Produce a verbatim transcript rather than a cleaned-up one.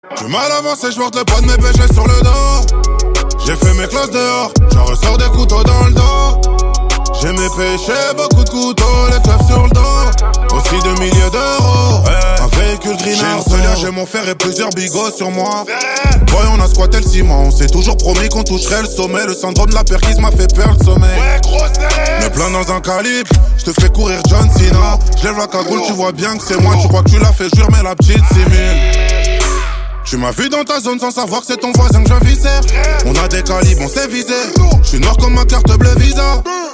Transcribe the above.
J'suis mal avancé, j'porte le poids de mes péchés sur le dos. J'ai fait mes classes dehors, j'en ressors des couteaux dans le dos. J'ai mes péchés, beaucoup de couteaux, les keufs sur le dos. Aussi deux milliers d'euros, hey. Un véhicule green. J'ai une seule, j'ai mon fer et plusieurs bigots sur moi. Boy, on a squatté le ciment, on s'est toujours promis qu'on toucherait le sommet. Le syndrome de la perquise m'a fait perdre le sommeil. Me plein dans un calibre, j'te fais courir John Cena. J'lève la cagoule, tu vois bien que c'est moi. Tu crois que tu l'as fait, jure, mais la petite simule. Tu m'as vu dans ta zone sans savoir que c'est ton voisin que j'inviscère. On a des calibres, on s'est visé. J'suis noir comme ma carte bleue Visa.